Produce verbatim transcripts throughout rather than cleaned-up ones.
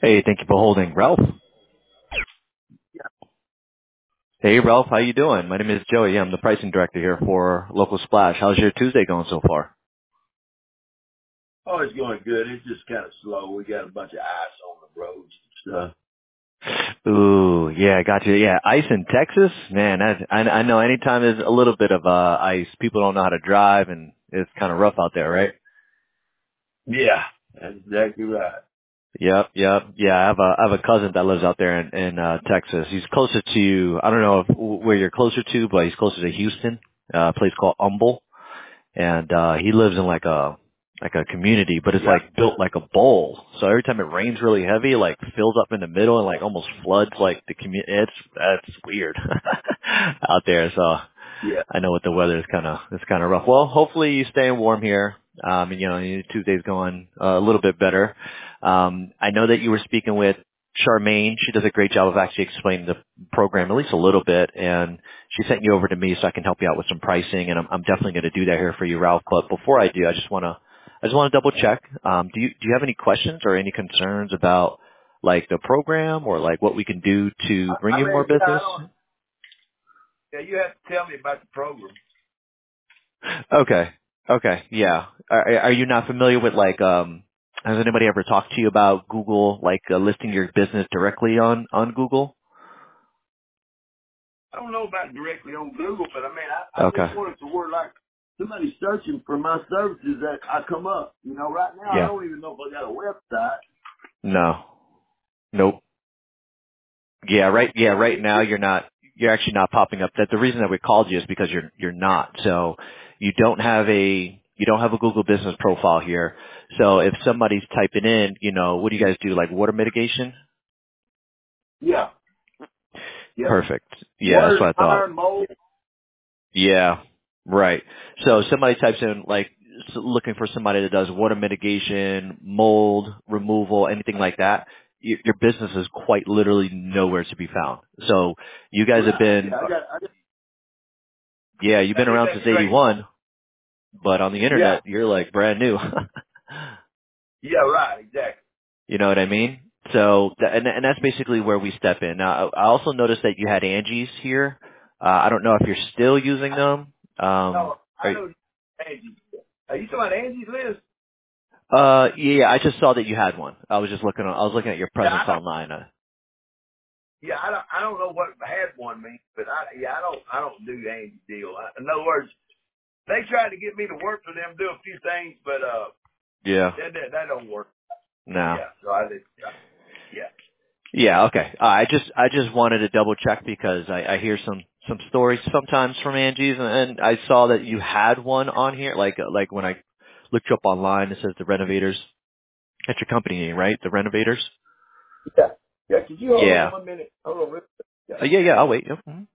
Hey, thank you for holding. Ralph? Hey, Ralph, how you doing? My name is Joey. I'm the pricing director here for Local Splash. How's your Tuesday going so far? Oh, it's going good. It's just kind of slow. We got a bunch of ice on the roads and stuff. Ooh, yeah, I got you. Yeah, ice in Texas? Man, that, I, I know anytime there's a little bit of uh, ice, people don't know how to drive, and it's kind of rough out there, right? Yeah, that's exactly right. Yep, yep. Yeah, I have a I have a cousin that lives out there in, in uh Texas. He's closer to, I don't know if, where you're closer to, but he's closer to Houston, uh, a place called Humble. And uh he lives in like a like a community, but it's Yeah, like built like a bowl. So every time it rains really heavy, it like fills up in the middle and like almost floods like the community. It's that's weird out there. So yeah. I know what the weather is kind of it's kind of rough. Well, hopefully you staying warm here. Um, and you know, Tuesday's going uh, a little bit better. Um, I know that you were speaking with Charmaine. She does a great job of actually explaining the program at least a little bit, and she sent you over to me so I can help you out with some pricing. And I'm, I'm definitely going to do that here for you, Ralph. But before I do, I just want to I just want to double check. Um, do you do you have any questions or any concerns about like the program or like what we can do to I, bring I you more mean, yeah, I business? don't. Yeah, you have to tell me about the program. Okay. Okay. Yeah. Are, are you not familiar with like, um, has anybody ever talked to you about Google, like uh, listing your business directly on, on Google? I don't know about directly on Google, but I mean, I, I Okay. just want it to where like somebody searching for my services that I come up. You know, right now I Yeah. don't even know if I got a website. No. Nope. Yeah. Right. Yeah. I Right mean, now you're not, you're actually not popping up. That the reason that we called you is because you're, you're not. So you don't have a, you don't have a Google business profile here. So if somebody's typing in, you know, what do you guys do? Like water mitigation? yeah, yep. Perfect. Yeah. That's Water, what I thought. iron, mold. Yeah, right. So somebody types in like s- looking for somebody that does water mitigation, mold removal, anything like that. y- Your business is quite literally nowhere to be found. So you guys have Right. been, Yeah, I uh, got. I got. yeah, you've been That, around that's since great. eighty-one, but on the Yeah. internet, you're like brand new. Yeah. Right. Exactly. You know what I mean? So, th- and, and that's basically where we step in. Now, I I also noticed that you had Angie's here. Uh, I don't know if you're still using them. Um, No, I are, know Angie. Are you talking about Angie's list? Uh, yeah, I just saw that you had one. I was just looking on, I was looking at your Yeah, presence I don't. online. Uh, Yeah, I don't. I don't know what had one means, but I yeah, I don't. I don't do Angie's deal. I, in other words, they tried to get me to work for them, do a few things, but uh, yeah, that that, that don't work. no. Yeah, so I did. Yeah, Yeah, okay. Uh, I just, I just wanted to double check because I, I hear some, some stories sometimes from Angie's and, and I saw that you had one on here. Like, uh, like when I looked you up online, it says the Renovators. That's your company name, right? The Renovators? yeah, yeah. Could you hold on Yeah. one minute? Hold on. real quick. Uh, Yeah. yeah, yeah, I'll wait. Yep. Mhm.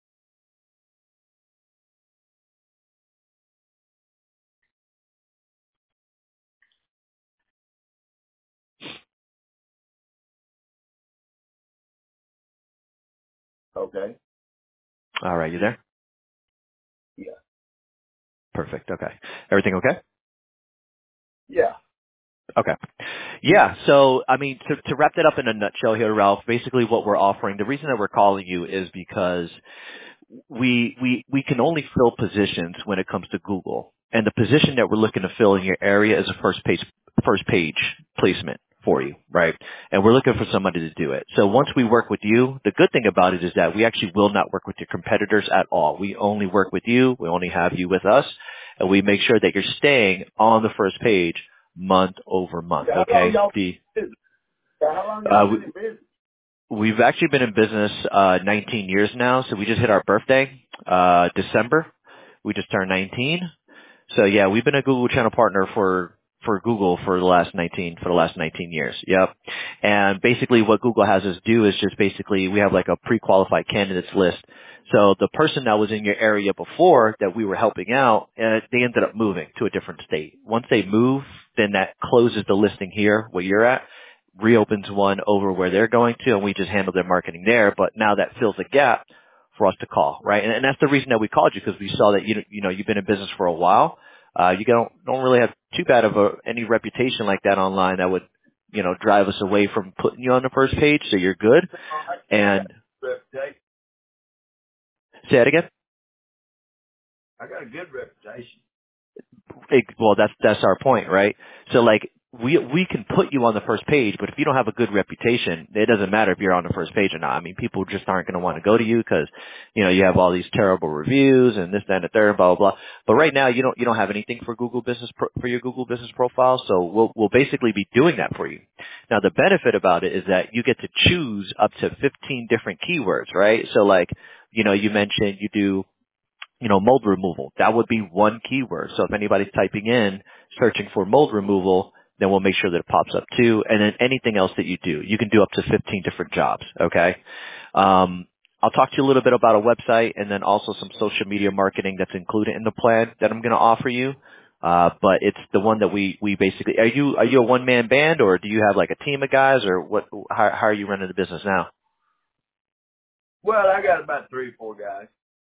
Okay. All right, you there? Yeah. Perfect. Okay. Everything okay? Yeah. Okay. Yeah. So, I mean, to, to wrap that up in a nutshell here, Ralph, basically what we're offering, the reason that we're calling you is because we, we, we can only fill positions when it comes to Google. And the position that we're looking to fill in your area is a first page, first page placement for you, right? And we're looking for somebody to do it. So once we work with you, the good thing about it is that we actually will not work with your competitors at all. We only work with you. We only have you with us. And we make sure that you're staying on the first page month over month, Yeah. How long okay? y'all The, been in business? Yeah, how long y'all uh, been in business? We've actually been in business uh nineteen years now, so we just hit our birthday, uh December. We just turned nineteen. So yeah, we've been a Google Channel partner for for Google for the last nineteen for the last nineteen years. Yep. And basically what Google has us do is just basically we have like a pre-qualified candidates list. So the person that was in your area before that we were helping out, uh, they ended up moving to a different state. Once they move, then that closes the listing here where you're at, reopens one over where they're going to, and we just handle their marketing there. But now that fills a gap for us to call, right? And, and that's the reason that we called you, because we saw that you you know you've been in business for a while. Uh, you don't don't really have too bad of a any reputation like that online that would you know, drive us away from putting you on the first page, so you're good. And Reputation. say that again. I got a good reputation. It, well, that's that's our point, right? So like we we can put you on the first page, but if you don't have a good reputation, it doesn't matter if you're on the first page or not. I mean, people just aren't going to want to go to you because you know you have all these terrible reviews and this, that, and the third, blah blah blah. But right now, you don't you don't have anything for Google Business Pro, for your Google Business Profile, so we'll we'll basically be doing that for you. Now, the benefit about it is that you get to choose up to fifteen different keywords, right? So like you know you mentioned you do you know, mold removal. That would be one keyword. So if anybody's typing in, searching for mold removal, then we'll make sure that it pops up too. And then anything else that you do, you can do up to fifteen different jobs. Okay. Um, I'll talk to you a little bit about a website and then also some social media marketing that's included in the plan that I'm going to offer you. Uh, but it's the one that we, we basically, are you, are you a one man band or do you have like a team of guys or what, how, how are you running the business now? Well, I got about three, four guys.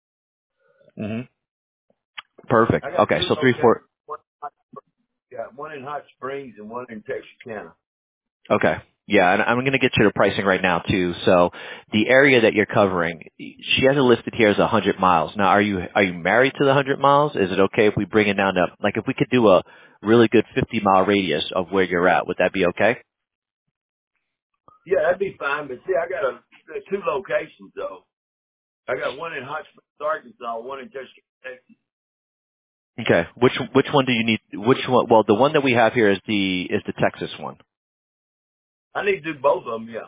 hmm Perfect. I got Okay. two So three, locations. four. One, yeah, one in Hot Springs and one in Texarkana. Okay. Yeah, and I'm going to get you the pricing right now too. So the area that you're covering, she has it listed here as one hundred miles. Now, are you are you married to the one hundred miles? Is it okay if we bring it down to like if we could do a really good fifty mile radius of where you're at? Would that be okay? Yeah, that'd be fine. But see, I got a two locations though. I got one in Hot Springs, Arkansas, one in Texarkana, Texas. Okay. Which which one do you need? Which one? Well, the one that we have here is the is the Texas one. I need to do both of them. Yeah.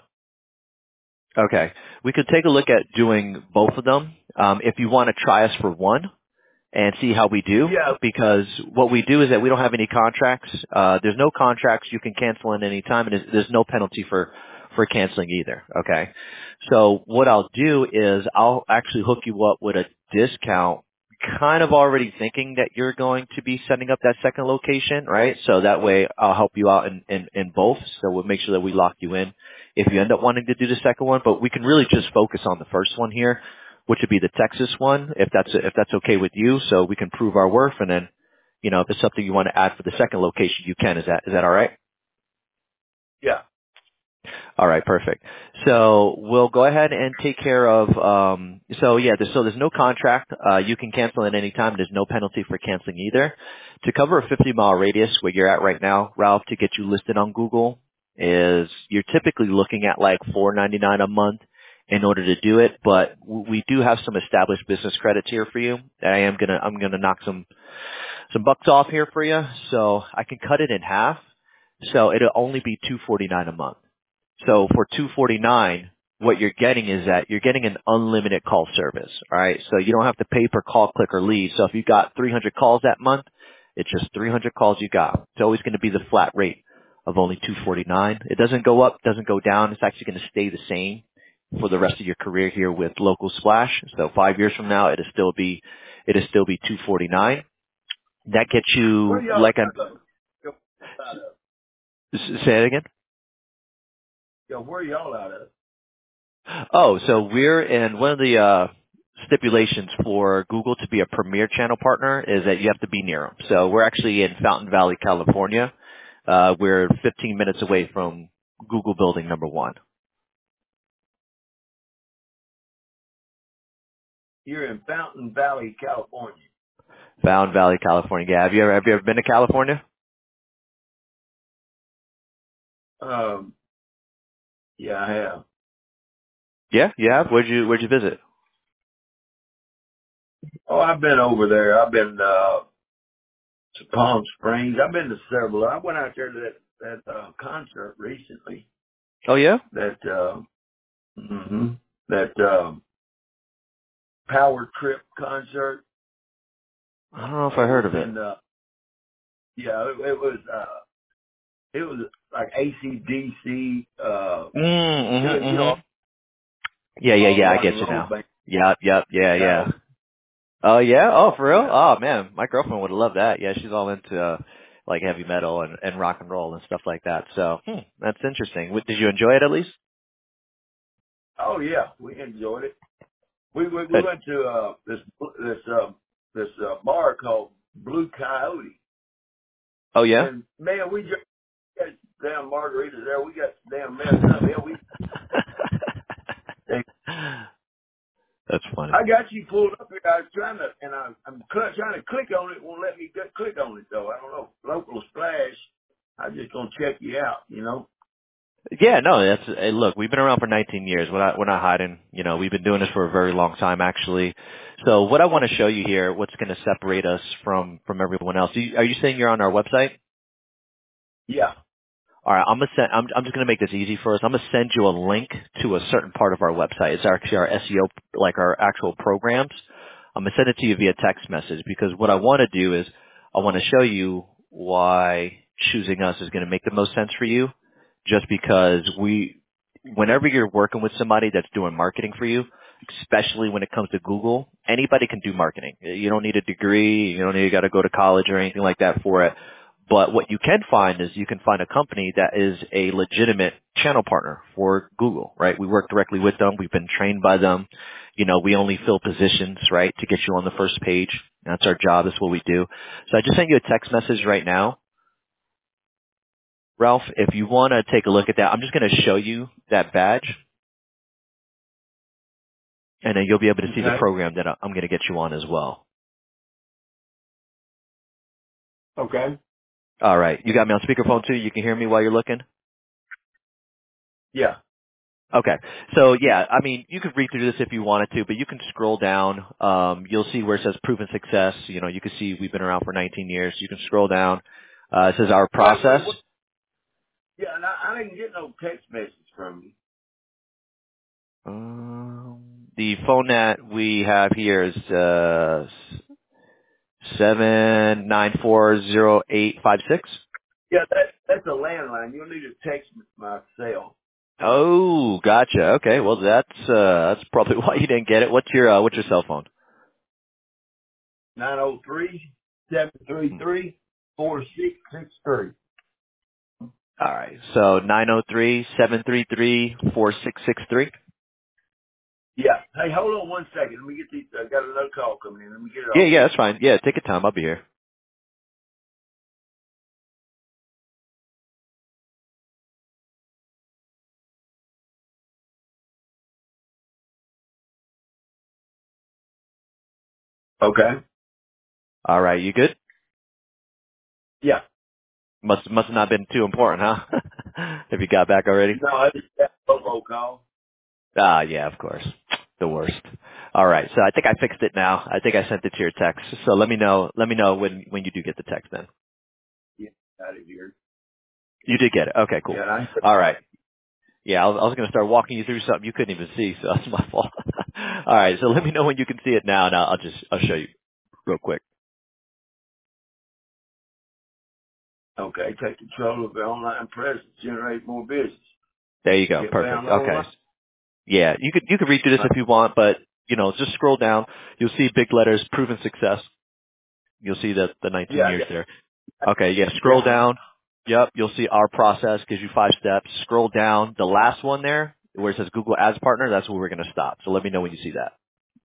Okay. We could take a look at doing both of them. Um, if you want to try us for one, and see how we do, Yeah. because what we do is that we don't have any contracts. Uh, there's no contracts. You can cancel at any time, and there's, there's no penalty for, for canceling either. Okay. So what I'll do is I'll actually hook you up with a discount, kind of already thinking that you're going to be setting up that second location, right? So that way I'll help you out in, in, in both. So we'll make sure that we lock you in if you end up wanting to do the second one, but we can really just focus on the first one here, which would be the Texas one, if that's if that's okay with you, so we can prove our worth, and then, you know, if it's something you want to add for the second location, you can. Is that is that all right? Yeah. All right, perfect. So we'll go ahead and take care of. Um, so yeah, there's, so there's no contract. Uh, you can cancel at any time. There's no penalty for canceling either. To cover a fifty mile radius where you're at right now, Ralph, to get you listed on Google, is you're typically looking at like four ninety-nine a month in order to do it. But w- we do have some established business credits here for you. I am gonna I'm gonna knock some some bucks off here for you, so I can cut it in half. So it'll only be two forty-nine a month. So for two forty-nine, what you're getting is that you're getting an unlimited call service. All right. So you don't have to pay per call, click, or leave. So if you got three hundred calls that month, it's just three hundred calls you got. It's always going to be the flat rate of only two forty-nine. It doesn't go up, doesn't go down. It's actually going to stay the same for the rest of your career here with Local Splash. So five years from now, it'll still be, it'll still be two forty-nine. That gets Where you y'all like a, out of? Out of? say it again. Yeah, where y'all out of? Oh, so we're in one of the uh, stipulations for Google to be a premier channel partner is that you have to be near them. So we're actually in Fountain Valley, California. Uh, we're fifteen minutes away from Google building number one. You're in Fountain Valley, California. Fountain Valley, California. Yeah, have you ever have you ever been to California? Um, yeah, I have. Yeah, yeah. Where'd you where'd you visit? Oh, I've been over there. I've been uh to Palm Springs. I've been to several. I went out there to that that uh, concert recently. Oh yeah. That uh, hmm that um, Power Trip concert. I don't know if I It heard was of it. in. Uh, yeah, it, it was. Uh, it was like A C D C. Uh, Mm, mm-hmm, you know, mm-hmm. Yeah, yeah, all the yeah. I rock get and you roll now. band. Yep, yep, yeah, That yeah. was. Oh yeah? Oh, for real? Yeah. Oh man, my girlfriend would have loved that. Yeah, she's all into uh, like heavy metal and, and rock and roll and stuff like that. So hmm, that's interesting. W- Did you enjoy it at least? Oh yeah, we enjoyed it. We we, we Good. went to uh, this this uh, this uh, bar called Blue Coyote, Oh yeah? and man, we just damn margaritas there. We got damn messed up. Hell, we. That's funny. I got you pulled up here. I was trying to, and I, I'm cl- trying to click on it. It won't let me get, click on it though. I don't know. Local splash. I'm just gonna check you out. You know. Yeah, no, that's, hey, look, we've been around for nineteen years. We're not, we're not hiding. You know, we've been doing this for a very long time, actually. So what I want to show you here, what's going to separate us from, from everyone else. Are you, are you saying you're on our website? Yeah. All right, I'm gonna send, I'm, I'm just gonna make this easy for us. I'm gonna send you a link to a certain part of our website. It's actually our S E O, like our actual programs. I'm gonna send it to you via text message because what I want to do is I want to show you why choosing us is going to make the most sense for you. Just because we, whenever you're working with somebody that's doing marketing for you, especially when it comes to Google, anybody can do marketing. You don't need a degree. You don't need to got to go to college or anything like that for it. But what you can find is you can find a company that is a legitimate channel partner for Google, right? We work directly with them. We've been trained by them. You know, we only fill positions, right, to get you on the first page. That's our job. That's what we do. So I just sent you a text message right now. Ralph, if you want to take a look at that, I'm just going to show you that badge, and then you'll be able to see the Okay. program that I'm going to get you on as well. Okay. All right. You got me on speakerphone too? You can hear me while you're looking? Yeah. Okay. So yeah, I mean, you could read through this if you wanted to, but you can scroll down. Um, you'll see where it says proven success. You know, you can see we've been around for nineteen years. You can scroll down. Uh, it says our Wait, process. wait, what? Yeah, and I, I didn't get no text message from you. Um, the phone that we have here is, uh, seven nine four zero eight five six. Yeah, that that's a landline. You'll need to text my cell. Oh, gotcha. Okay. Well, that's, uh, that's probably why you didn't get it. What's your, uh, what's your cell phone? Nine zero three seven three three four six six three. All right. So nine zero three seven three three four six six three. Yeah. Hey, hold on one second. Let me get these. I got another call coming in. Let me get it Yeah, off. yeah, that's fine. Yeah, take your time. I'll be here. Okay. All right. You good? Yeah. Must must have not been too important, huh? Have you got back already? No, I just got a phone call. Ah, yeah, of course. The worst. All right. So I think I fixed it now. I think I sent it to your text. So let me know. Let me know when when you do get the text. Then Yeah, got it here. you did get it. Okay, Yeah, cool. and I. All right. Yeah, I was, I was going to start walking you through something you couldn't even see, so that's my fault. All right. So let me know when you can see it now, and I'll, I'll just I'll show you real quick. Okay, take control of the online presence, generate more business. There you go. Get Perfect. found Okay. online. Yeah, you could you could read through this Uh, if you want, but you know, just scroll down. You'll see big letters, proven success. You'll see the the nineteen yeah, years yeah, there. Okay, yeah. Scroll yeah. down. Yep, you'll see our process gives you five steps. Scroll down. The last one there, where it says Google Ads Partner, that's where we're going to stop. So let me know when you see that.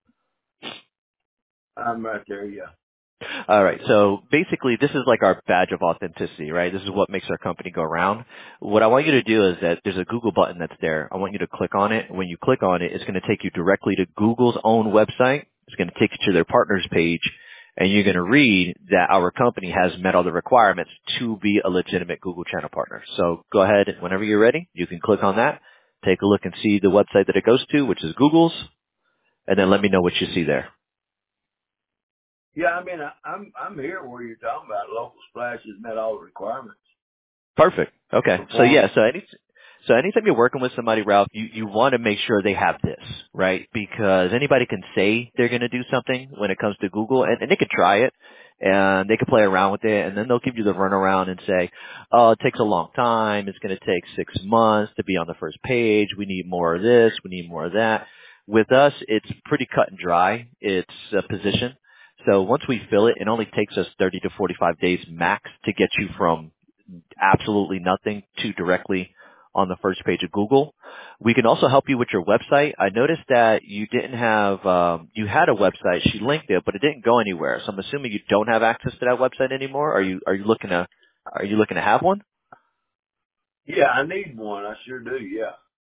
I'm right there. Yeah. All right. So basically, this is like our badge of authenticity, right? This is what makes our company go around. What I want you to do is that there's a Google button that's there. I want you to click on it. When you click on it, it's going to take you directly to Google's own website. It's going to take you to their partners page, and you're going to read that our company has met all the requirements to be a legitimate Google channel partner. So go ahead, whenever you're ready, you can click on that. Take a look and see the website that it goes to, which is Google's, and then let me know what you see there. Yeah, I mean, I, I'm I'm here where you're talking about. Local Splash has met all the requirements. Perfect. Okay. So Perform. yeah, so any, so anytime you're working with somebody, Ralph, you, you want to make sure they have this, right? Because anybody can say they're going to do something when it comes to Google, and, and they could try it, and they could play around with it, and then they'll give you the runaround and say, oh, it takes a long time. It's going to take six months to be on the first page. We need more of this. We need more of that. With us, it's pretty cut and dry. It's a position. So once we fill it, it only takes us thirty to forty-five days max to get you from absolutely nothing to directly on the first page of Google. We can also help you with your website. I noticed that you didn't have, um, you had a website. She linked it, but it didn't go anywhere. So I'm assuming you don't have access to that website anymore. Are you, are you looking to, are you looking to have one? Yeah, I need one. I sure do. Yeah.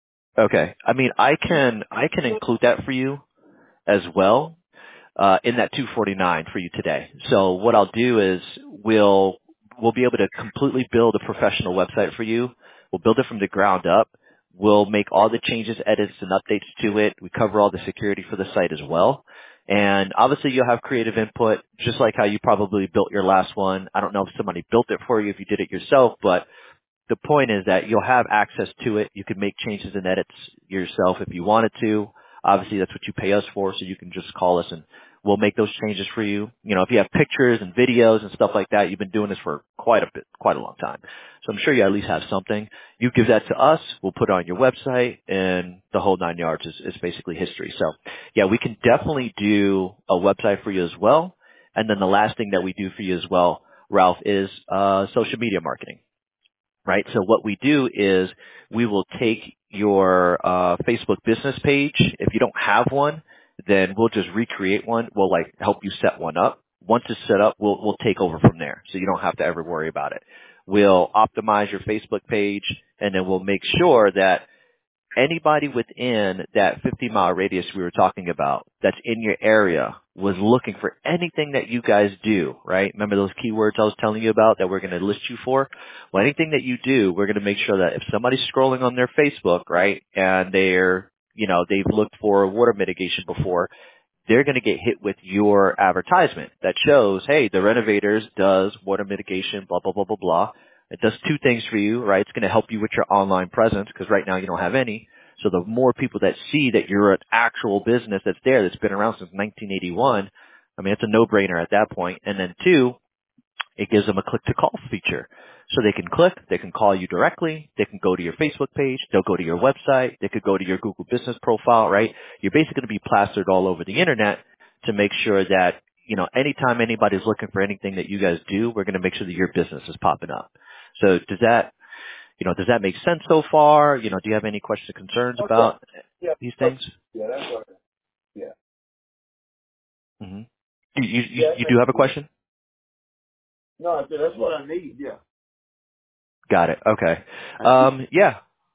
Okay. I mean, I can I can include that for you as well. Uh, in that two forty-nine for you today. So what I'll do is we'll we'll be able to completely build a professional website for you. We'll build it from the ground up. We'll make all the changes, edits, and updates to it. We cover all the security for the site as well. And obviously you'll have creative input, just like how you probably built your last one. I don't know if somebody built it for you, if you did it yourself, but the point is that you'll have access to it. You can make changes and edits yourself if you wanted to. Obviously, that's what you pay us for, so you can just call us and we'll make those changes for you. You know, if you have pictures and videos and stuff like that, you've been doing this for quite a bit, quite a long time. So I'm sure you at least have something. You give that to us, we'll put it on your website, and the whole nine yards is, is basically history. So, yeah, we can definitely do a website for you as well. And then the last thing that we do for you as well, Ralph, is uh, social media marketing. Right. So what we do is we will take your uh, Facebook business page. If you don't have one, then we'll just recreate one. We'll like help you set one up. Once it's set up, we'll we'll take over from there. So you don't have to ever worry about it. We'll optimize your Facebook page, and then we'll make sure that anybody within that fifty mile radius we were talking about that's in your area was looking for anything that you guys do, right? Remember those keywords I was telling you about that we're going to list you for? Well, anything that you do, we're going to make sure that if somebody's scrolling on their Facebook, right, and they're, you know, they've looked for water mitigation before, they're going to get hit with your advertisement that shows, hey, the Renovators does water mitigation, blah, blah, blah, blah, blah. It does two things for you, right? It's going to help you with your online presence because right now you don't have any. So the more people that see that you're an actual business that's there, that's been around since nineteen eighty-one, I mean, it's a no-brainer at that point. And then two, it gives them a click-to-call feature. So they can click, they can call you directly, they can go to your Facebook page, they'll go to your website, they could go to your Google business profile, right? You're basically going to be plastered all over the internet to make sure that, you know, anytime anybody's looking for anything that you guys do, we're going to make sure that your business is popping up. So does that, you know, does that make sense so far? You know, do you have any questions or concerns Okay. about Yeah. these things? Yeah, that's all right. Yeah. Mm-hmm. You, you, you Yeah, that you makes do have a sense. question? No, I said that's what I need. Yeah. Got it. Okay. I need. Um, yeah.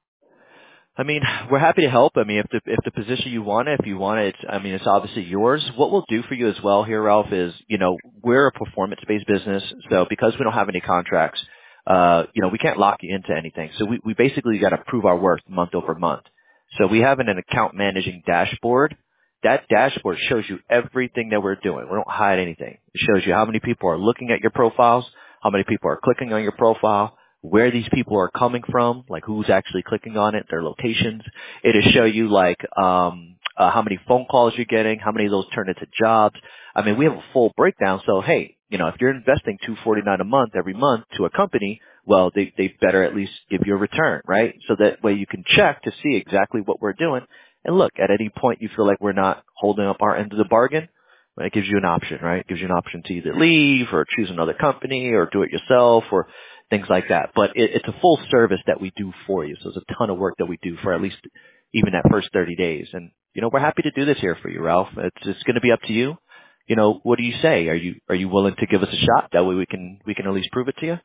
I mean, we're happy to help. I mean, if the if the position you want it, if you want it, it's, I mean, it's obviously yours. What we'll do for you as well here, Ralph, is, you know, we're a performance-based business, so because we don't have any contracts, uh, you know, we can't lock you into anything. So we, we basically got to prove our worth month over month. So we have an, an account managing dashboard. That dashboard shows you everything that we're doing. We don't hide anything. It shows you how many people are looking at your profiles, how many people are clicking on your profile, where these people are coming from, like who's actually clicking on it, their locations. It'll show you like um uh, how many phone calls you're getting, how many of those turn into jobs. I mean, we have a full breakdown. So hey, you know, if you're investing two forty-nine a month every month to a company, well, they they better at least give you a return, right? So that way you can check to see exactly what we're doing. And look, at any point you feel like we're not holding up our end of the bargain, well, it gives you an option, right? It gives you an option to either leave or choose another company or do it yourself or things like that. But it, it's a full service that we do for you. So it's a ton of work that we do for at least even that first thirty days. And, you know, we're happy to do this here for you, Ralph. It's, it's going to be up to you. You know, what do you say? Are you, are you willing to give us a shot? That way we can, we can at least prove it to you?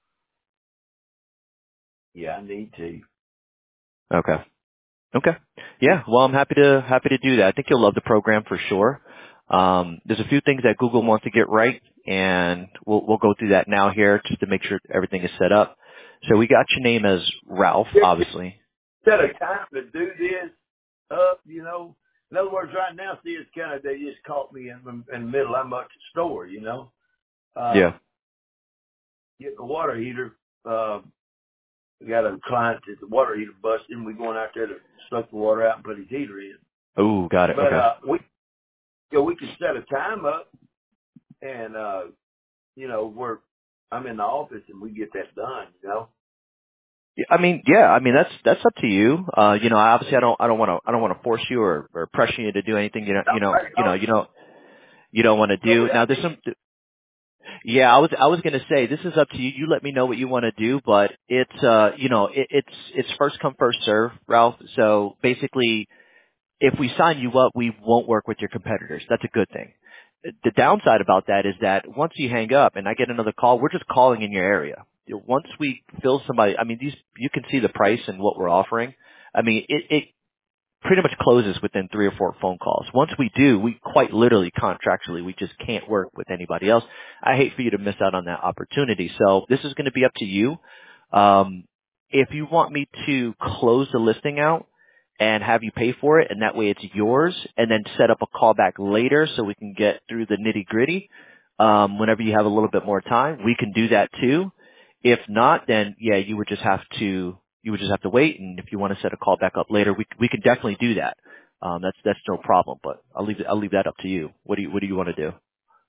Yeah, I need to. Okay. Okay. Yeah. Well, I'm happy to, happy to do that. I think you'll love the program for sure. Um, there's a few things that Google wants to get right, and we'll, we'll go through that now here just to make sure everything is set up. So we got your name as Ralph, Yeah, obviously. set a time to do this up. You know. In other words, right now, see, it's kind of they just caught me in, in the middle. I'm at the store. You know. Uh, Yeah. getting a water heater. Uh, we got a client that the water heater busted, and we're going out there to suck the water out and put his heater in. Oh, got it. But Okay. uh, we, you know, we can set a time up, and uh, you know, we're I'm in the office, and we get that done. You know. Yeah, I mean, yeah, I mean that's that's up to you. Uh, you know, obviously, I don't, I don't want to, I don't want to force you or, or pressure you to do anything. You know, No, you know, right, you know, no. you know, you don't want to So do. we, Now, I there's mean, some. Yeah, I was, I was gonna say this is up to you. You let me know what you want to do, but it's, uh, you know, it, it's, it's first come first serve, Ralph. So basically, if we sign you up, we won't work with your competitors. That's a good thing. The downside about that is that once you hang up and I get another call, we're just calling in your area. once we fill somebody, I mean, these you can see the price and what we're offering. I mean, it, it pretty much closes within three or four phone calls. Once we do, we quite literally contractually, we just can't work with anybody else. I hate for you to miss out on that opportunity. So this is going to be up to you. Um, if you want me to close the listing out and have you pay for it, and that way it's yours, and then set up a call back later so we can get through the nitty gritty, um, whenever you have a little bit more time, we can do that too. If not, then yeah, you would just have to you would just have to wait. And if you want to set a call back up later, we we can definitely do that. Um, that's that's no problem. But I'll leave it, I'll leave that up to you. What do you what do you want to do?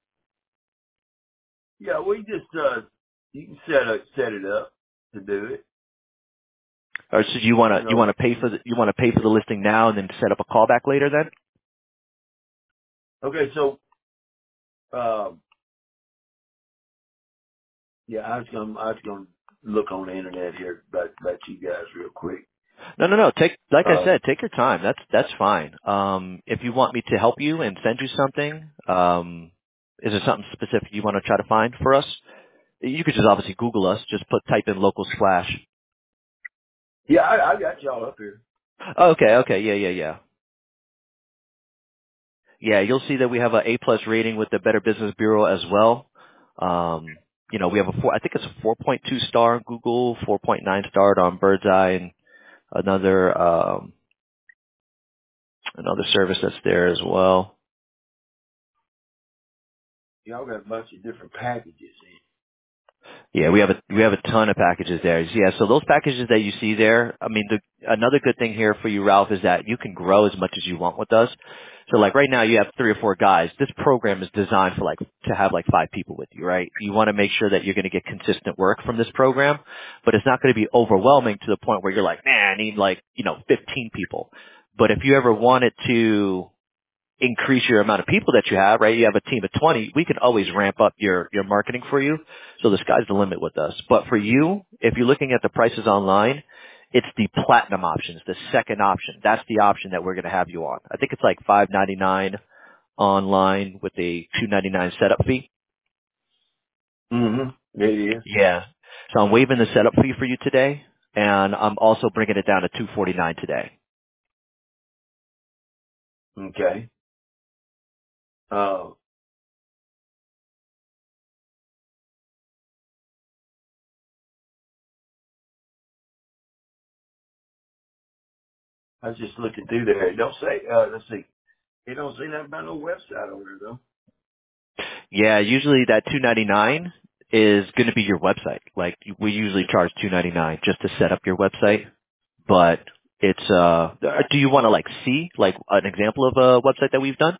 Yeah, we just uh, you can set it set it up to do it. Or so you want You to you know. want to pay for the you want to pay for the listing now and then set up a call back later then? Okay, so um, yeah, I was gonna I was gonna look on the internet here about about you guys real quick. No, no, no. Take like I Um, said, take your time. That's that's fine. Um, if you want me to help you and send you something, um, is there something specific you want to try to find for us? You could just obviously Google us. Just put type in local splash. yeah, I, I got y'all up here. Okay, okay, yeah, yeah, yeah. Yeah, you'll see that we have a A plus rating with the Better Business Bureau as well. Um, you know, we have a four, I think it's a four point two star on Google, four point nine star on Birdseye, and another um, another service that's there as well. Y'all got a bunch of different packages in. Yeah, we have a we have a ton of packages there. Yeah, so those packages that you see there, I mean, the, another good thing here for you, Ralph, is that you can grow as much as you want with us. So like right now you have three or four guys. This program is designed for like to have like five people with you, right? You want to make sure that you're going to get consistent work from this program, but it's not going to be overwhelming to the point where you're like, man, I need like, you know, fifteen people. But if you ever wanted to increase your amount of people that you have, right? You have a team of twenty, we can always ramp up your, your marketing for you. So the sky's the limit with us. But for you, if you're looking at the prices online, it's the platinum options, the second option. That's the option that we're going to have you on. I think it's like five ninety-nine online with a two ninety-nine setup fee. Mm-hmm. It is. Yeah. So I'm waiving the setup fee for you today, and I'm also bringing it down to two forty-nine today. Okay. Uh, I was just looking through there. It don't say. Uh, let's see. It don't say nothing about no website over there though. Yeah, usually that two ninety-nine is going to be your website. Like we usually charge two ninety-nine just to set up your website, but it's uh do you want to like see like an example of a website that we've done?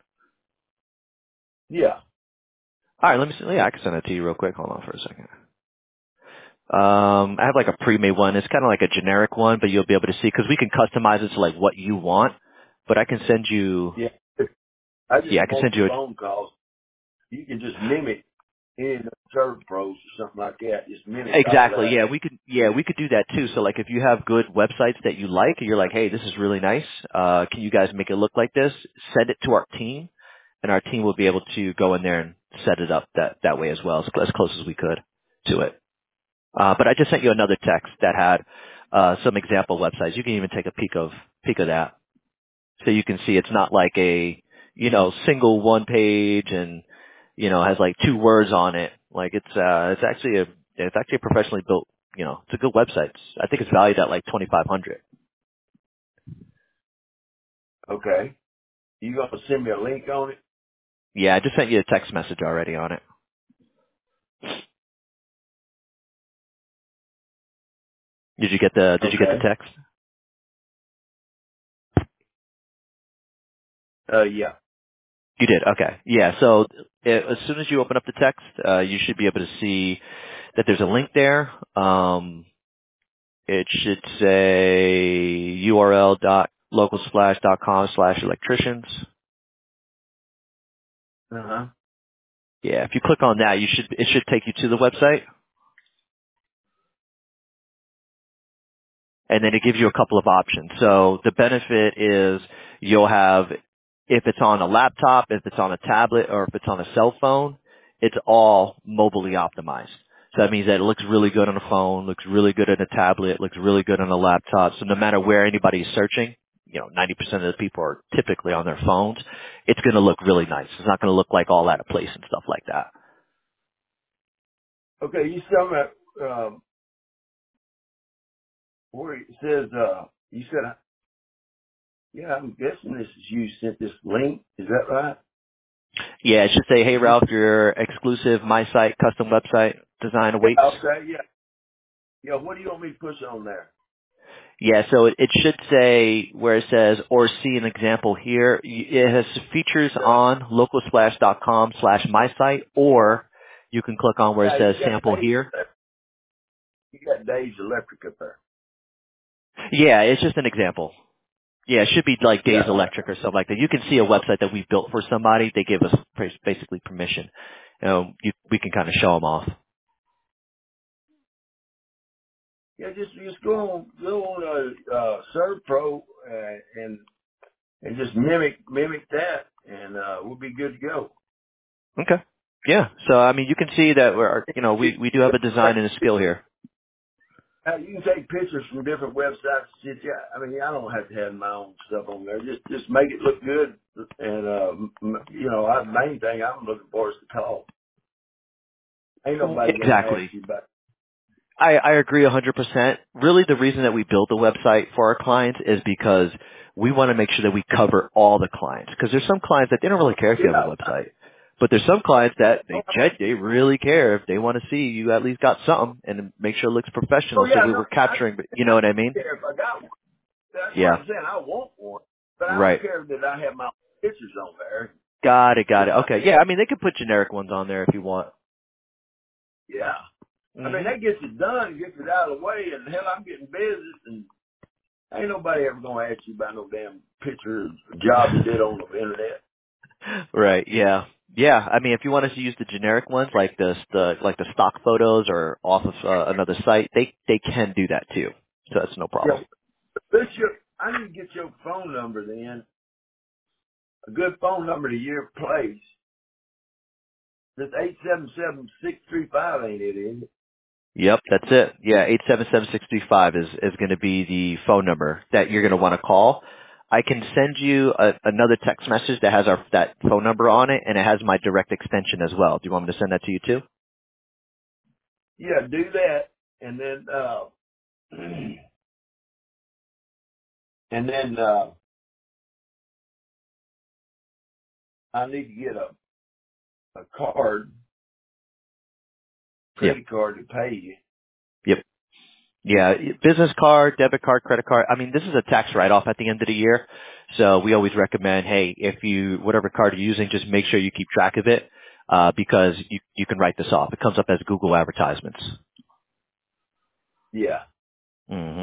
Yeah. All right, let me see. Yeah, I can send it to you real quick. Hold on for a second. Um I have like a pre-made one. It's kind of like a generic one, but you'll be able to see cuz we can customize it to like what you want. But I can send you Yeah. I just yeah, I can want send the you a phone calls. You can just mimic any of the service pros or something like that. Just mimic all Exactly. that. Yeah, we could. Yeah, we could do that too. So, like, if you have good websites that you like, and you're like, "Hey, this is really nice. Uh, can you guys make it look like this?" Send it to our team, and our team will be able to go in there and set it up that that way as well, as, as close as we could to it. Uh, but I just sent you another text that had uh, some example websites. You can even take a peek of peek of that, so you can see it's not like a you know single one page and you know has like two words on it. Like it's uh it's actually a it's actually a professionally built you know it's a good website. It's, I think it's valued at like twenty five hundred. Okay. You gonna send me a link on it? Yeah, I just sent you a text message already on it. Did you get the Did you get the Okay. text? Uh, yeah. You did. Okay. Yeah. So it, as soon as you open up the text, uh, you should be able to see that there's a link there. Um, it should say U R L dot localsplash dot com slash electricians. Uh huh. Yeah, if you click on that, you should it should take you to the website, and then it gives you a couple of options. So the benefit is you'll have if it's on a laptop, if it's on a tablet, or if it's on a cell phone, it's all mobilely optimized. So that means that it looks really good on a phone, looks really good on a tablet, looks really good on a laptop. So no matter where anybody is searching, you know, ninety percent of the people are typically on their phones. It's going to look really nice. It's not going to look like all out of place and stuff like that. Okay, you tell me um, where it says uh, you said, uh, yeah, I'm guessing this is you sent this link. Is that right? Yeah, it should say, hey Did you? Ralph, your exclusive My Site custom website design Yeah, awaits. okay, yeah, yeah. What do you want me to push on there? Yeah, so it, it should say where it says, or see an example here. Y- It has features Uh, on localsplash.com slash my site, or you can click on where it yeah, says you got sample Dave's. here. You got Dave's Electric up there. Yeah, it's just an example. Yeah, it should be like Days Yeah, Electric or something like that. You can see a website that we built for somebody. They give us bas- basically permission. You know, you, we can kind of show them off. yeah. Just just go on go on uh, uh, ServPro uh, and and just mimic mimic that, and uh, we'll be good to go. Okay. Yeah. So I mean, you can see that we're, you know, we we do have a design and a skill here. Uh, you can take pictures from different websites. Shit, yeah. I mean, I don't have to have my own stuff on there. Just just make it look good, and uh, m- you know, I, main thing I'm looking for is the call. Ain't nobody gonna ask Exactly. you about. I, I agree one hundred percent. Really, the reason that we build the website for our clients is because we want to make sure that we cover all the clients. Because there's some clients that they don't really care if you have a Yeah. website, but there's some clients that Oh, they gen- they really care if they want to see you at least got something and make sure it looks oh professional. So yeah, we no, were I, capturing, you know I what I don't mean? care if I got one. That's what Yeah. I'm saying. I want one, but I don't Right. care that I have my own pictures on there. Got it. Got It's it. not. Okay. Yeah. I mean, they could put generic ones on there if you want. Yeah. I mean, hmm that gets it done, gets it out of the way, and hell, I'm getting business, and ain't nobody ever gonna ask you about no damn picture of a job you did on the internet. Right. Yeah. Yeah. I mean, if you want us to use the generic ones, like the the like the stock photos or off of uh, another site, they they can do that too. So that's no Yeah, problem. this your, I need to get your phone number then, a good phone number to your place. This eight seven seven six three five ain't it, is it? Yep, that's it. Yeah, eight seven seven six three five is is going to be the phone number that you're going to want to call. I can send you a, another text message that has our that phone number on it, and it has my direct extension as well. Do you want me to send that to you too? Yeah, do that, and then uh, and then uh, I need to get a a card, Yep. credit card to pay you. Yep. Yeah, business card, debit card, credit card. I mean, this is a tax write-off at the end of the year. So we always recommend, hey, if you, whatever card you're using, just make sure you keep track of it, uh, because you, you can write this off. It comes up as Google advertisements. Yeah. hmm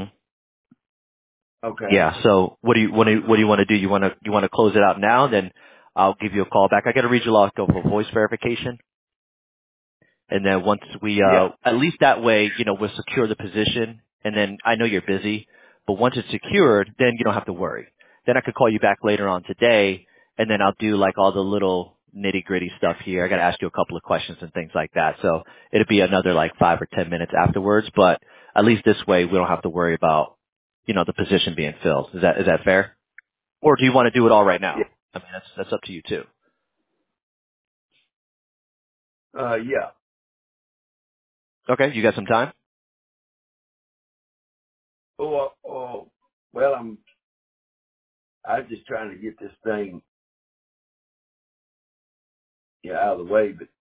Okay. Yeah. So what do you, what do you, what do you want to do? You want to, you want to close it out now? Then I'll give you a call back. I got to read you a lot of voice verification. And then once we, uh, Yeah. at least that way, you know, we'll secure the position. And then I know you're busy, but once it's secured, then you don't have to worry. Then I could call you back later on today, and then I'll do like all the little nitty gritty stuff here. I got to ask you a couple of questions and things like that. So it'll be another like five or ten minutes afterwards, but at least this way we don't have to worry about, you know, the position being filled. Is that, is that fair? Or do you want to do it all right Yeah. now? I mean, that's, that's up to you too. Uh, yeah. Okay. You got some time? Oh, oh. Well, I'm. I was just trying to get this thing, yeah, out of the way. But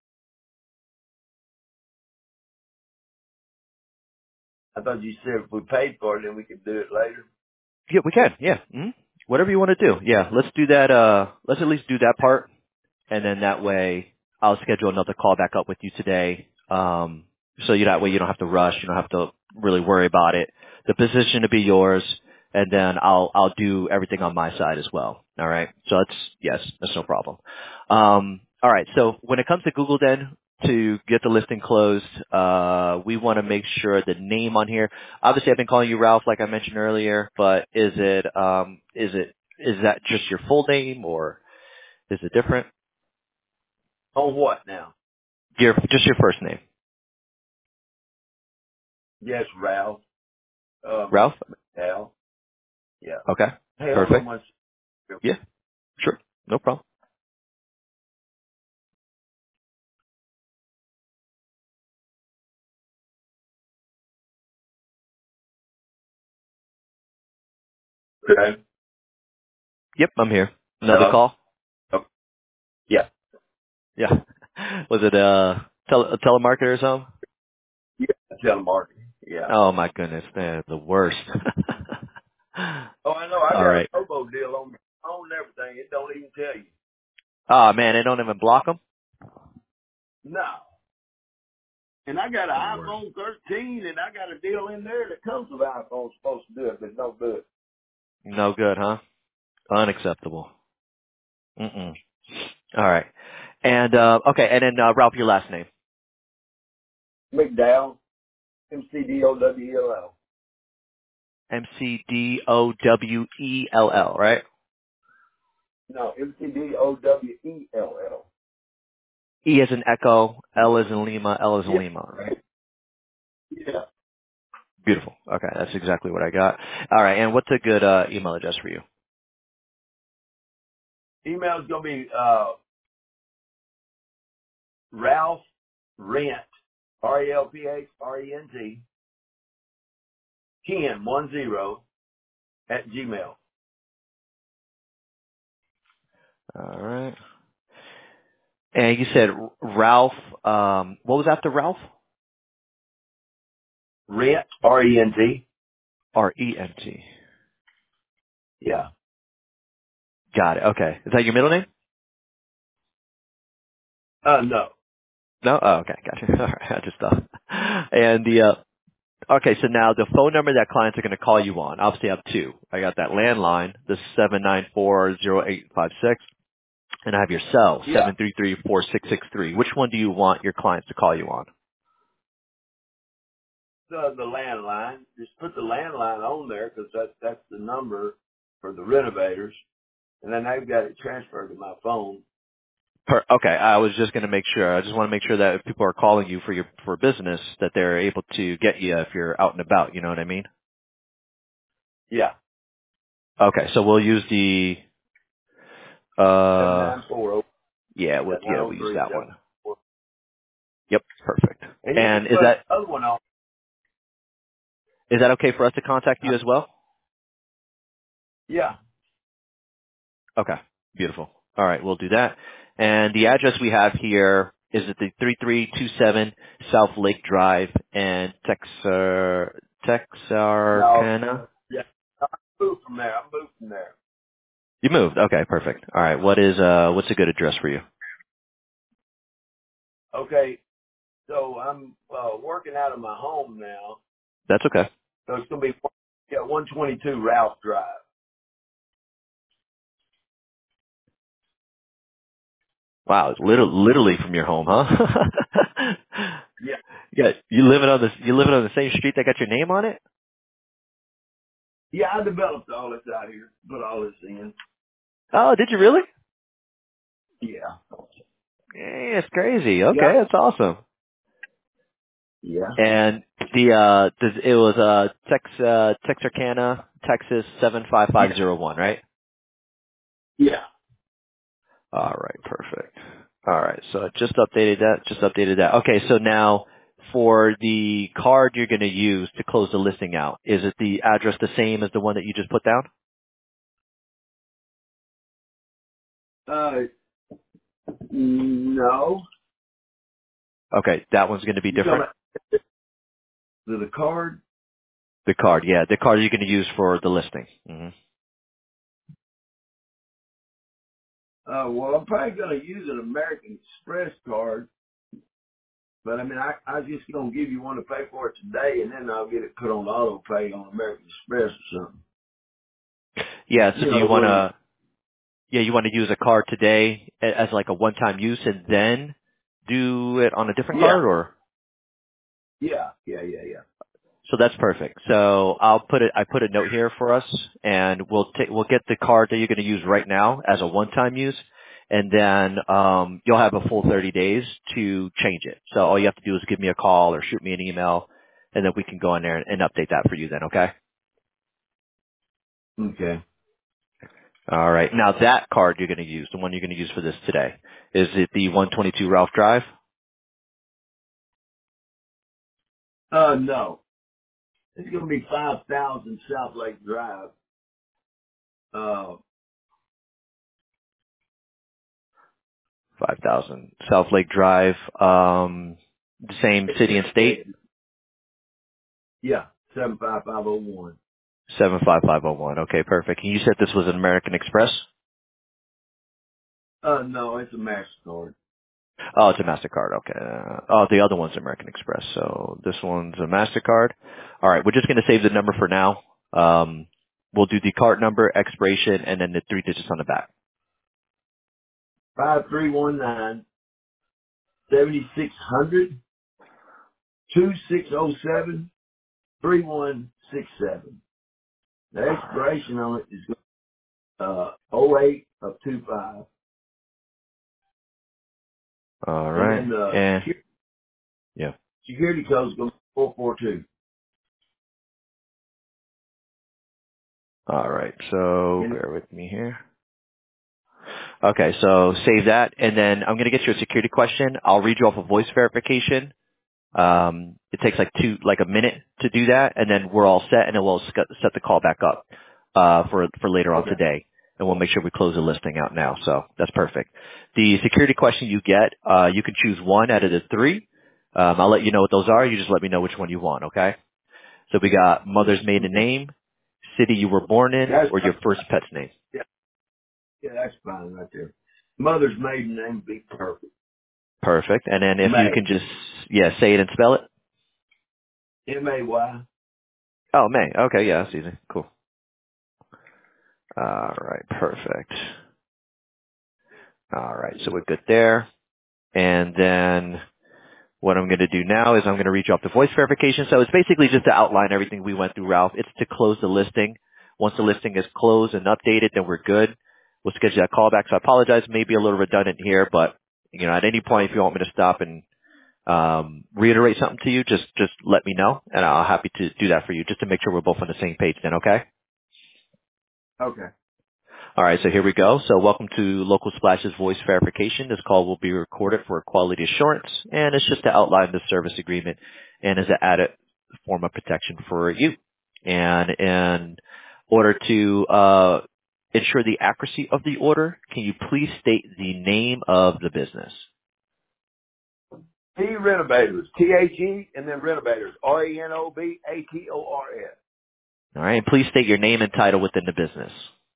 I thought you said if we paid for it, then we could do it later. Yeah, we can. Yeah. hmm Whatever you want to do. Yeah. Let's do that. Uh, let's at least do that part. And then that way I'll schedule another call back up with you today. Um, so you that way you don't have to rush. You don't have to really worry about it. The position to be yours. And then I'll, I'll do everything on my side as well. All right. So that's, yes, that's no problem. Um, all right. So when it comes to Google then, to get the listing closed, uh, we want to make sure the name on here. Obviously, I've been calling you Ralph, like I mentioned earlier, but is it, um, is it, is that just your full name or is it different? On what now? Your, just your first name. Yes, Ralph. Um, Ralph? Al. Yeah. Okay. Hey, hold on Perfect. one Yeah, sure. No problem. second. Okay. Yep, I'm here. Another Hello? call? Oh, yeah. Yeah. Was it uh, tele- a telemarketer or something? Yeah. Telemarketing. Yeah. Oh my goodness, they're the worst. Oh, I know. I All got a right. Robo deal on on everything. It don't even tell you. Oh man, they don't even block them? No. And I got an The worst. iPhone thirteen, and I got a deal in there that comes with iPhone supposed to do it, but no good. No good, huh? Unacceptable. Mm-mm. All right. And, uh, okay, and then, uh, Ralph, your last name. McDowell, M C D O W E L L. M C D O W E L L, right? No, M C D O W E L L. E as in Echo, L as in Lima, L as in Yeah. Lima, right? Yeah. Beautiful. Okay, that's exactly what I got. All right, and what's a good, uh, email address for you? Email's gonna be uh Ralph Rent, R E L P H R E N T, ten one zero at Gmail. All right. And you said Ralph, um, what was after Ralph? Rent, R E N T. R E N T. Yeah. Got it. Okay. Is that your middle name? Uh, no. No? Oh, okay. Gotcha. All right. I just thought. And the, uh, okay, so now the phone number that clients are going to call you on, obviously I have two. I got that landline, the seven nine four zero eight five six, and I have your cell, Yeah. seven three three four six six three. Which one do you want your clients to call you on? The, the landline. Just put the landline on there because that, that's the number for the renovators. And then they've got it transferred to my phone. Per, okay, I was just going to make sure. I just want to make sure that if people are calling you for your for business, that they're able to get you if you're out and about. You know what I mean? Yeah. Okay, so we'll use the uh, seven nine four. yeah, Yeah, we'll yeah we'll use that one. nine oh three seven four. Yep, perfect. And you can And is put that the other one on. is that okay for us to contact Uh, you as well? yeah. Okay, beautiful. All right, we'll do that. And the address we have here is at the three three two seven South Lake Drive in Texar No. Texarkana. Yeah. I moved from there. I moved from there. You moved. Okay, perfect. All right. What is uh what's a good address for you? Okay. So I'm uh, working out of my home now. That's okay. So it's going to be yeah, one twenty-two Ralph Drive. Wow, it's literally, literally from your home, huh? Yeah. yeah, you living on the you living on the same street that got your name on it? Yeah, I developed all this out here. Put all this in. Oh, did you really? Yeah. Yeah, it's crazy. Okay, Yeah. that's awesome. Yeah. And the uh does- it was uh Tex uh Texarkana, Texas seven five five Yeah. zero one, right? Yeah. All right, perfect. All right, so I just updated that, just updated that. Okay, so now for the card you're going to use to close the listing out, is it the address the same as the one that you just put down? Uh, no. Okay, that one's going to be You talking different? about the, the card? The card, yeah, the card you're going to use for the listing. hmm Uh, well, I'm probably going to use an American Express card. But I mean, I, I just going to give you one to pay for it today, and then I'll get it put on auto pay on American Express or something. Yeah, so You do you know, want when you, to, yeah, you want to use a card today a- as like a one-time use and then do it on a different yeah, card, or? yeah, yeah, yeah, yeah. So that's perfect. So I'll put it. I put a note here for us, and we'll take. We'll get the card that you're going to use right now as a one-time use, and then um, you'll have a full thirty days to change it. So all you have to do is give me a call or shoot me an email, and then we can go in there and, and update that for you then, okay? Okay. All right. Now that card you're going to use, the one you're going to use for this today, is it the one twenty-two Ralph Drive? Uh, no. It's going to be five thousand South Lake Drive. Uh, five thousand South Lake Drive, um, the same city and state? yeah, seven five five oh one. seven five five oh one. Okay, perfect. And you said this was an American Express? Uh, no, it's a MasterCard. Oh, it's a MasterCard. Okay. Uh, oh, the other one's American Express. So this one's a MasterCard. All right. We're just going to save the number for now. Um, we'll do the card number, expiration, and then the three digits on the back. five three one nine, seven six hundred, two six oh seven, three one six seven. The expiration on it is uh oh eight of two five. All And right. then the And secu- yeah. security code is going to be four four two. All right. So And it, bear with me here. Okay. So save that. And then I'm going to get you a security question. I'll read you off a voice verification. Um, it takes like two, like a minute to do that, and then we're all set, and then we'll sc- set the call back up uh, for for later on okay. today, and we'll make sure we close the listing out now. So that's perfect. The security question you get, uh, you can choose one out of the three. Um, I'll let you know what those are. You just let me know which one you want. Okay. So we got mother's maiden Okay. name, city you were born in, That's or your first pet's name. yeah, yeah, that's fine right there. Mother's maiden name would be perfect. Perfect. And then if you May. can just yeah say it and spell it. M A Y. Oh, May. Okay. Yeah, that's easy. Cool. All right. Perfect. All right, so we're good there. And then what I'm going to do now is I'm going to reach off the voice verification. So it's basically just to outline everything we went through, Ralph. It's to close the listing. Once the listing is closed and updated, then we're good. We'll schedule that call back. So I apologize, maybe a little redundant here, but you know, at any point, if you want me to stop and um, reiterate something to you, just just let me know, and I'll happy to do that for you, just to make sure we're both on the same page. Then, okay? Okay. All right, so here we go. So welcome to Local Splash's voice verification. This call will be recorded for quality assurance, and it's just to outline the service agreement and as an added form of protection for you. And in order to uh, ensure the accuracy of the order, can you please state the name of the business? T Renovators. T H E and then Renovators. R E N O B A T O R S. All right, and please state your name and title within the business.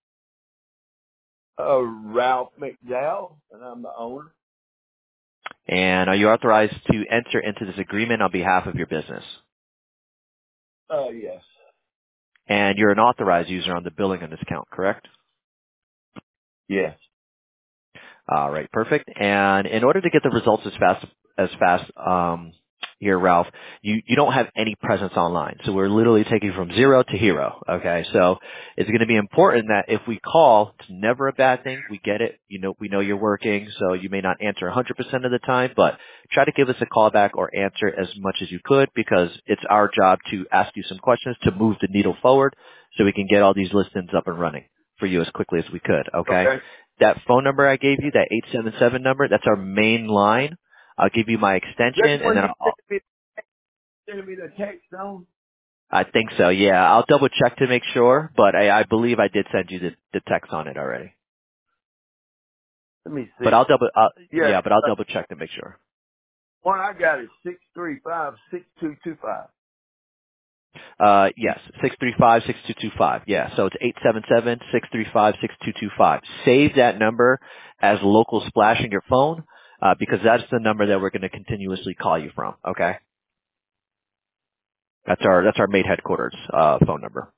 Uh, Ralph McDowell, and I'm the owner. And are you authorized to enter into this agreement on behalf of your business? Uh, yes. And you're an authorized user on the billing on this account, correct? Yes. All right, perfect. And in order to get the results as fast as fast um, here, Ralph, you, you don't have any presence online. So we're literally taking from zero to hero. Okay, so it's going to be important that if we call, it's never a bad thing. We get it. You know, we know you're working, so you may not answer one hundred percent of the time, but try to give us a call back or answer as much as you could, because it's our job to ask you some questions to move the needle forward so we can get all these listings up and running for you as quickly as we could. Okay. Okay. That phone number I gave you, that eight seven seven number, that's our main line. I'll give you my That's extension, and when then you I'll, sent me, sent me the text on. I think so, yeah. I'll double check to make sure, but I, I believe I did send you the, the text on it already. Let me But see. I'll double, uh, Yeah. yeah, but I'll Uh, double check to make sure. one I got is six three five six two two five. Uh, yes, six three five, six two two five. Yeah, so it's eight seven seven, six three five, six two two five. Save that number as local splash in your phone, uh, because that's the number that we're going to continuously call you from, okay? That's our, that's our main headquarters, uh, phone number.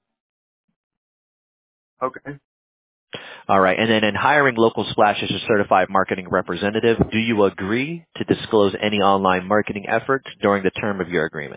Okay. All right. And then in hiring Local Splash as a certified marketing representative, do you agree to disclose any online marketing efforts during the term of your agreement?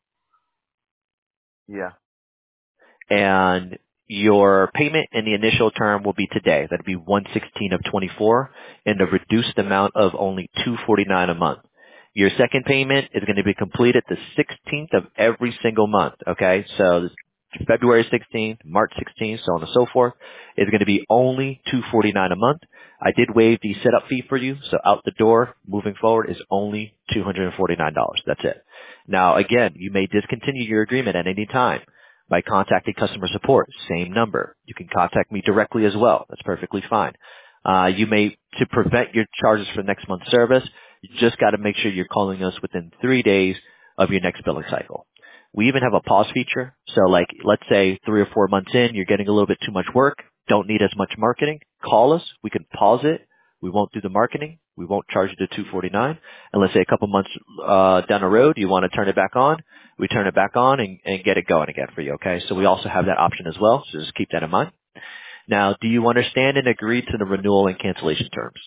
Yeah. And your payment in the initial term will be today. That'd be one sixteen of twenty-four, and a reduced amount of only two forty-nine a month. Your second payment is going to be completed the sixteenth of every single month, okay? So this February sixteenth, March sixteenth, so on and so forth, is going to be only two hundred forty-nine dollars a month. I did waive the setup fee for you, so out the door, moving forward, is only two hundred forty-nine dollars. That's it. Now, again, you may discontinue your agreement at any time by contacting customer support, same number. You can contact me directly as well. That's perfectly fine. Uh, you may, to prevent your charges for next month's service, you just got to make sure you're calling us within three days of your next billing cycle. We even have a pause feature. So like, let's say three or four months in, you're getting a little bit too much work, don't need as much marketing, call us. We can pause it. We won't do the marketing. We won't charge you the two hundred forty-nine dollars. And let's say a couple months uh, down the road, you want to turn it back on. We turn it back on and, and get it going again for you, okay? So we also have that option as well, so just keep that in mind. Now, do you understand and agree to the renewal and cancellation terms?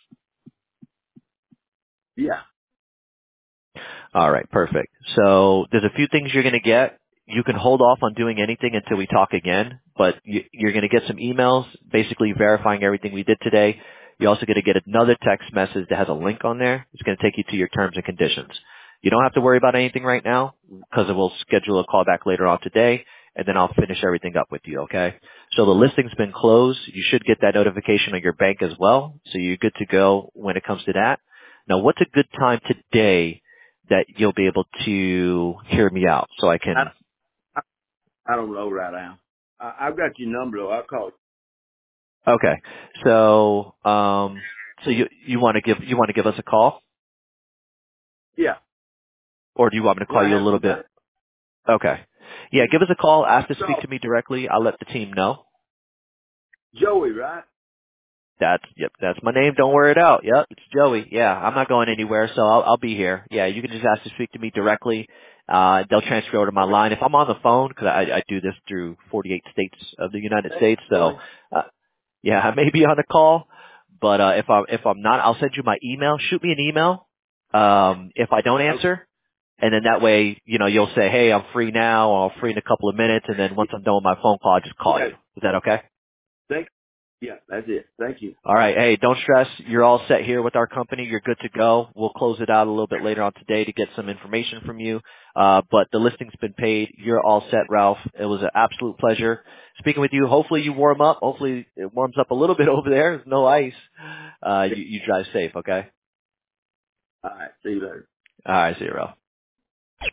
Yeah. All right, perfect. So there's a few things you're going to get. You can hold off on doing anything until we talk again, but you, you're going to get some emails basically verifying everything we did today. You're also going to get another text message that has a link on there. It's going to take you to your terms and conditions. You don't have to worry about anything right now because we'll schedule a call back later on today, and then I'll finish everything up with you, okay? So the listing's been closed. You should get that notification on your bank as well, so you're good to go when it comes to that. Now, what's a good time today that you'll be able to hear me out so I I, can... I, I don't know right now. I, I've got your number though. I'll call you. Okay. So, um, so you, you want to give, you want to give us a call, Yeah. or do you want me to Yeah, call I you a have little some bit? time. Okay. Yeah, give us a call. Ask to So, speak to me directly. I'll let the team know. Joey, right? That's, yep, that's my name. Don't wear it out. Yep, it's Joey. Yeah, I'm not going anywhere, so I'll, I'll be here. Yeah, you can just ask to speak to me directly. Uh, they'll transfer over to my Okay. line. If I'm on the phone, because I, I do this through forty-eight states of the United Thanks, States, so, Joey. uh, yeah, I may be on the call, but, uh, if I'm, if I'm not, I'll send you my email. Shoot me an email. Um, if I don't Okay. answer, and then that way, you know, you'll say, hey, I'm free now, or I'm free in a couple of minutes, and then once I'm done with my phone call, I'll just call Yeah. you. Is that okay? Thank. Yeah, that's it. Thank you. All right. Hey, don't stress. You're all set here with our company. You're good to go. We'll close it out a little bit later on today to get some information from you. Uh, but the listing's been paid. You're all set, Ralph. It was an absolute pleasure speaking with you. Hopefully you warm up. Hopefully it warms up a little bit over there. There's no ice. Uh, Yeah. you, you drive safe, okay? All right. See you later. All right. See you, Ralph.